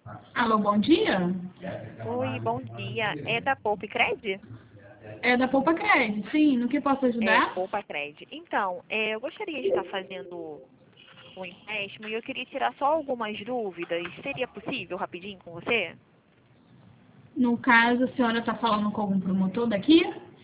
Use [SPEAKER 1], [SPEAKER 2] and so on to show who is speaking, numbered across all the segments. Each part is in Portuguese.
[SPEAKER 1] Alô, bom dia?
[SPEAKER 2] Oi, bom dia. É da Poupa Cred?
[SPEAKER 1] É da Poupa Cred, sim. No que posso
[SPEAKER 2] É,
[SPEAKER 1] ajudar?
[SPEAKER 2] Poupa Cred. Então, eu gostaria de estar fazendo um empréstimo e eu queria tirar só algumas dúvidas. Seria possível rapidinho com você?
[SPEAKER 1] No caso, a senhora está falando com algum promotor daqui?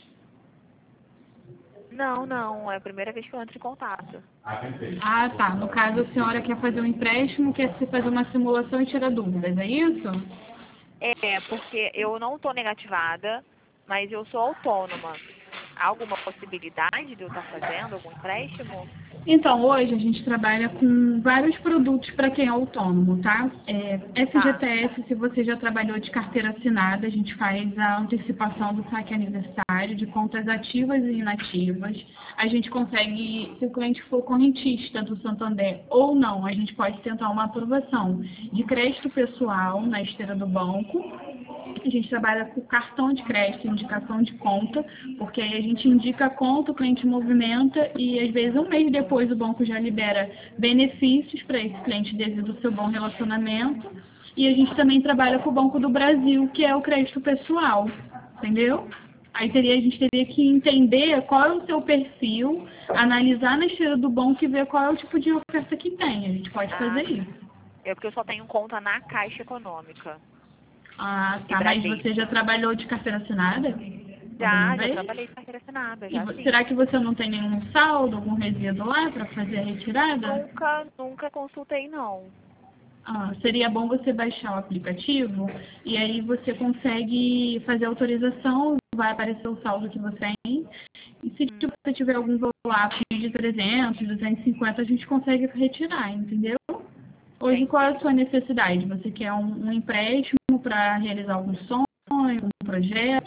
[SPEAKER 2] Não, não. É a primeira vez que eu entro em contato.
[SPEAKER 1] Ah, tá. No caso, a senhora quer fazer um empréstimo, quer se fazer uma simulação e tirar dúvidas, é isso?
[SPEAKER 2] É, porque eu não estou negativada, mas eu sou autônoma. Há alguma possibilidade de eu estar fazendo algum empréstimo?
[SPEAKER 1] Então, hoje a gente trabalha com vários produtos para quem é autônomo, tá?
[SPEAKER 2] Tá.
[SPEAKER 1] FGTS, se você já trabalhou de carteira assinada, a gente faz a antecipação do saque aniversário de contas ativas e inativas. A gente consegue, se o cliente for correntista do Santander ou não, a gente pode tentar uma aprovação de crédito pessoal na esteira do banco. A gente trabalha com cartão de crédito, indicação de conta, porque aí a gente indica a conta, o cliente movimenta e às vezes um mês depois o banco já libera benefícios para esse cliente devido ao seu bom relacionamento. E a gente também trabalha com o Banco do Brasil, que é o crédito pessoal, entendeu? A gente teria que entender qual é o seu perfil, analisar na esteira do banco e ver qual é o tipo de oferta que tem. A gente pode fazer
[SPEAKER 2] Ah,
[SPEAKER 1] isso.
[SPEAKER 2] é porque eu só tenho conta na Caixa Econômica
[SPEAKER 1] Ah,
[SPEAKER 2] e
[SPEAKER 1] tá. Mas você já
[SPEAKER 2] Bradesco.
[SPEAKER 1] trabalhou de carteira assinada? Alguma
[SPEAKER 2] Já
[SPEAKER 1] vez?
[SPEAKER 2] trabalhei de carteira assinada,
[SPEAKER 1] E
[SPEAKER 2] já sim.
[SPEAKER 1] será que você não tem nenhum saldo, algum resíduo lá para fazer a retirada?
[SPEAKER 2] Nunca consultei, não.
[SPEAKER 1] Ah, seria bom você baixar o aplicativo e aí você consegue fazer a autorização, vai aparecer o saldo que você tem. E se
[SPEAKER 2] Hum,
[SPEAKER 1] você tiver algum valor lá de 300, 250, a gente consegue retirar, entendeu? Hoje, qual é
[SPEAKER 2] entendi.
[SPEAKER 1] a sua necessidade? Você quer um empréstimo para realizar algum sonho, um projeto,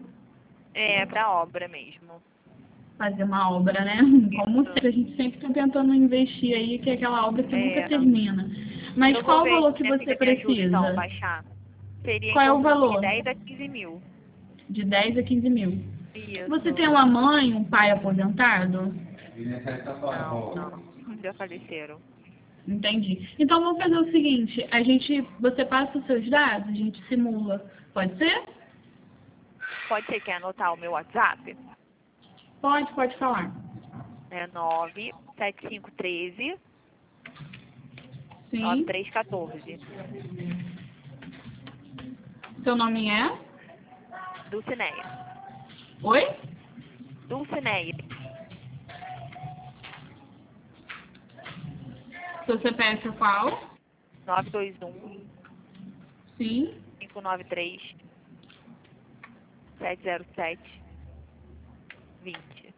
[SPEAKER 2] É, pra obra mesmo.
[SPEAKER 1] fazer uma obra, né? Como
[SPEAKER 2] Isso.
[SPEAKER 1] sempre, a gente sempre está tentando investir aí, que é aquela obra que nunca
[SPEAKER 2] É,
[SPEAKER 1] termina. Mas
[SPEAKER 2] eu vou
[SPEAKER 1] qual o
[SPEAKER 2] ver
[SPEAKER 1] valor
[SPEAKER 2] se
[SPEAKER 1] que
[SPEAKER 2] minha
[SPEAKER 1] você
[SPEAKER 2] filha me ajuda, então,
[SPEAKER 1] precisa?
[SPEAKER 2] baixar. Seria em
[SPEAKER 1] Qual é o
[SPEAKER 2] torno de
[SPEAKER 1] valor?
[SPEAKER 2] 10 a 15 mil.
[SPEAKER 1] De 10 a 15 mil. Você
[SPEAKER 2] Isso.
[SPEAKER 1] tem uma mãe, um pai aposentado?
[SPEAKER 2] Não, não. Já faleceram.
[SPEAKER 1] Entendi. Então vamos fazer o seguinte, você passa os seus dados, a gente simula. Pode ser?
[SPEAKER 2] Pode ser que anotar o meu WhatsApp?
[SPEAKER 1] Pode falar.
[SPEAKER 2] É 97513
[SPEAKER 1] Sim.
[SPEAKER 2] 9314.
[SPEAKER 1] Seu nome é?
[SPEAKER 2] Dulcineia.
[SPEAKER 1] Oi?
[SPEAKER 2] Dulcineia.
[SPEAKER 1] Seu CPF é qual?
[SPEAKER 2] 921
[SPEAKER 1] Sim.
[SPEAKER 2] 593 707 20.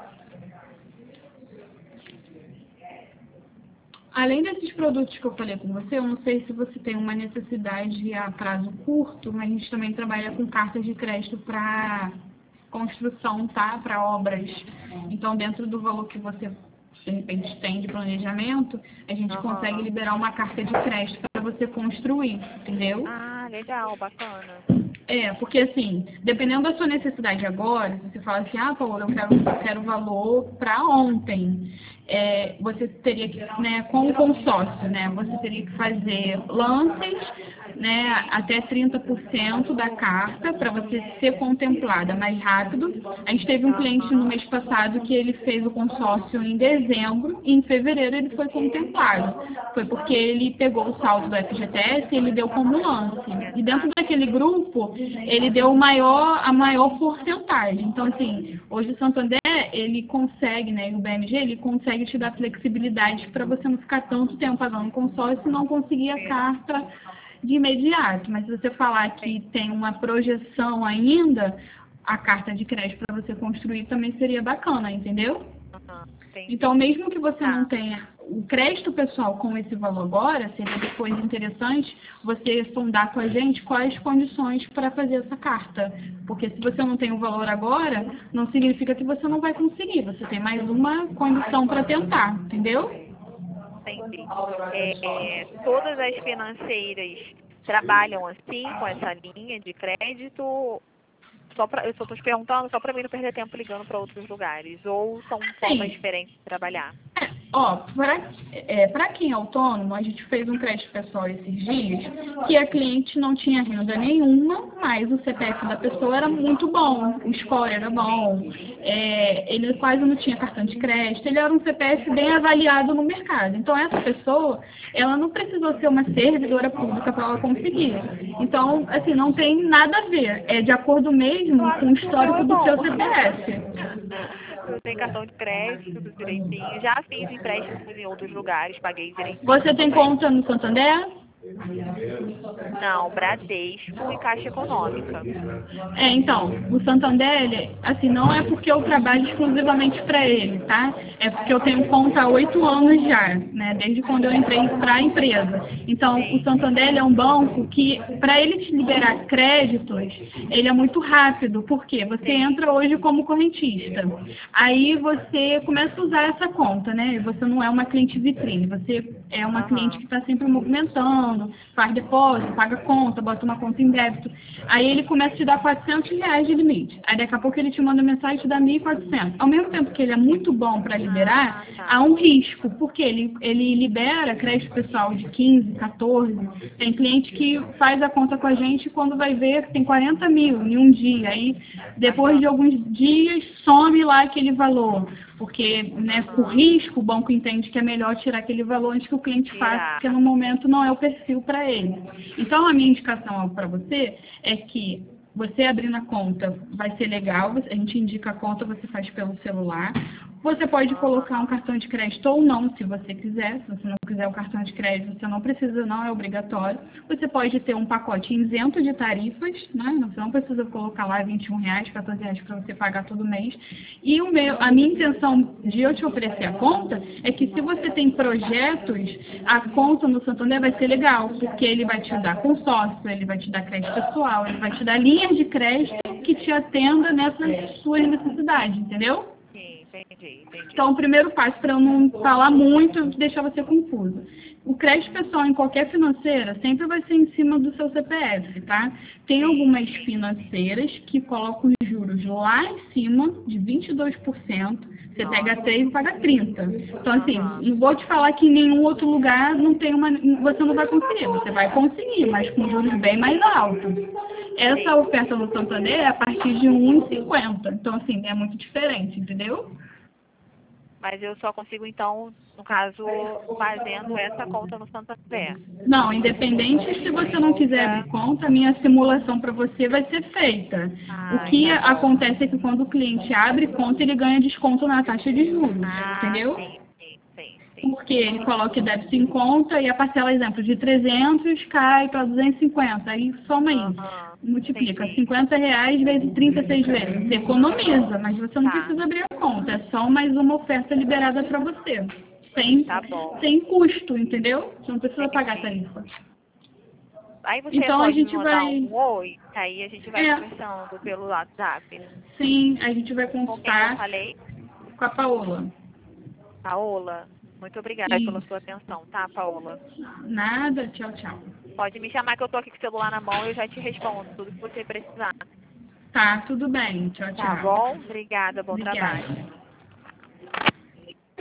[SPEAKER 1] Além desses produtos que eu falei com você, eu não sei se você tem uma necessidade a prazo curto, mas a gente também trabalha com cartas de crédito para construção, tá? Para obras. Então, dentro do valor que você de repente tem de planejamento, a gente consegue
[SPEAKER 2] Aham.
[SPEAKER 1] liberar uma carta de crédito para você construir, entendeu?
[SPEAKER 2] Ah, legal, bacana.
[SPEAKER 1] Porque assim, dependendo da sua necessidade agora, se você fala assim, ah, Paola, eu quero valor para ontem, você teria que, né, com o consórcio, né, você teria que fazer lances, né, até 30% da carta para você ser contemplada mais rápido. A gente teve um cliente no
[SPEAKER 2] Aham.
[SPEAKER 1] mês passado que ele fez o consórcio em dezembro e em fevereiro ele foi contemplado. Foi porque ele pegou o saldo do FGTS e ele deu como lance. E dentro
[SPEAKER 2] Exato.
[SPEAKER 1] daquele grupo, ele deu a maior porcentagem. Então, assim, hoje o Santander, ele consegue, né, e o BMG, ele consegue te dar flexibilidade para você não ficar tanto tempo pagando consórcio e não conseguir a carta de imediato. Mas se você falar que tem uma projeção ainda, a carta de crédito para você construir também seria bacana, entendeu?
[SPEAKER 2] Aham,
[SPEAKER 1] Então,
[SPEAKER 2] entendi.
[SPEAKER 1] mesmo que você não
[SPEAKER 2] Tá.
[SPEAKER 1] tenha o crédito pessoal com esse valor agora, seria depois interessante você sondar com a gente quais condições para fazer essa carta. Porque se você não tem o valor agora, não significa que você não vai conseguir. Você tem mais uma condição para tentar, entendeu?
[SPEAKER 2] Entendi. Todas as financeiras trabalham assim, com essa linha de crédito? Eu só estou te perguntando só para mim não perder tempo ligando para outros lugares. Ou são formas
[SPEAKER 1] Sim.
[SPEAKER 2] diferentes de trabalhar?
[SPEAKER 1] Ó, para quem é autônomo, a gente fez um crédito pessoal esses dias que a cliente não tinha renda nenhuma, mas o CPF da pessoa era muito bom, o score era bom, ele quase não tinha cartão de crédito, ele era um CPF bem avaliado no mercado. Então, essa pessoa, ela não precisou ser uma servidora pública para ela conseguir. Então, assim, não tem nada a ver, é de acordo mesmo com o histórico do seu CPF.
[SPEAKER 2] Eu tenho cartão de crédito, tudo direitinho. Já fiz empréstimos em outros lugares, paguei direitinho.
[SPEAKER 1] Você tem conta no Santander?
[SPEAKER 2] Não, Bradesco e Caixa Econômica.
[SPEAKER 1] Então, o Santander, ele, assim, não é porque eu trabalho exclusivamente para ele, tá? É porque eu tenho conta há 8 anos já, né? Desde quando eu entrei para a empresa. Então, o Santander ele é um banco que, para ele te liberar créditos, ele é muito rápido. Por quê? Você entra hoje como correntista. Aí você começa a usar essa conta, né? Você não é uma cliente vitrine, você é uma cliente que está sempre movimentando, faz depósito, paga conta, bota uma conta em débito. Aí ele começa a te dar R$ 400 de limite. Aí daqui a pouco ele te manda mensagem e te dá 1.400. Ao mesmo tempo que ele é muito bom para liberar, há um risco, porque ele libera crédito pessoal de 15, 14. Tem cliente que faz a conta com a gente e quando vai ver tem 40 mil em um dia. Aí depois de alguns dias some lá aquele valor. Porque, né, por risco, o banco entende que é melhor tirar aquele valor antes que o cliente faça, porque no momento não é o perfil para ele. Então, a minha indicação para você é que você abrindo a conta vai ser legal, a gente indica a conta, você faz pelo celular. Você pode colocar um cartão de crédito ou não, se você quiser. Se você não quiser o cartão de crédito, você não precisa, não é obrigatório. Você pode ter um pacote isento de tarifas, né? Você não precisa colocar lá R$ 21, R$ 14 para você pagar todo mês. E a minha intenção de eu te oferecer a conta é que se você tem projetos, a conta no Santander vai ser legal, porque ele vai te dar consórcio, ele vai te dar crédito pessoal, ele vai te dar linhas de crédito que te atenda nessas suas necessidades, entendeu?
[SPEAKER 2] Entendi.
[SPEAKER 1] Então, o primeiro passo, para eu não falar muito, deixar você confuso. O crédito pessoal em qualquer financeira sempre vai ser em cima do seu CPF, tá? Tem algumas financeiras que colocam os juros lá em cima de 22%. Você pega 3 e paga 30. Então, assim, não vou te falar que em nenhum outro lugar você não vai conseguir. Você vai conseguir, mas com juros bem mais altos. Essa oferta no Santander é a partir de 1,50. Então, assim, é muito diferente, entendeu?
[SPEAKER 2] Mas eu só consigo, então, no caso, fazendo essa conta no Santander.
[SPEAKER 1] Não, independente se você não quiser abrir conta, a minha simulação para você vai ser feita. O que acontece é que quando o cliente abre conta, ele ganha desconto na taxa de juros, entendeu?
[SPEAKER 2] Sim.
[SPEAKER 1] Porque ele coloca o débito em conta e a parcela, exemplo, de 300 cai para 250. Aí soma isso. Multiplica. R$ 50 vezes 36 vezes. Você economiza, mas você não precisa abrir a conta. É só mais uma oferta liberada para você. Sem custo, entendeu? Você não precisa pagar a tarifa.
[SPEAKER 2] Aí você
[SPEAKER 1] então,
[SPEAKER 2] pode
[SPEAKER 1] a gente
[SPEAKER 2] mandar
[SPEAKER 1] vai...
[SPEAKER 2] um oi, aí a gente vai conversando pelo WhatsApp.
[SPEAKER 1] Sim, a gente vai conversar
[SPEAKER 2] com quem eu falei?
[SPEAKER 1] Com a Paola.
[SPEAKER 2] Paola, muito obrigada pela sua atenção, tá, Paola?
[SPEAKER 1] Nada, tchau, tchau.
[SPEAKER 2] Pode me chamar que eu tô aqui com o celular na mão e eu já te respondo tudo que você precisar.
[SPEAKER 1] Tá, tudo bem. Tchau, tchau.
[SPEAKER 2] Tá bom? Obrigada, bom trabalho.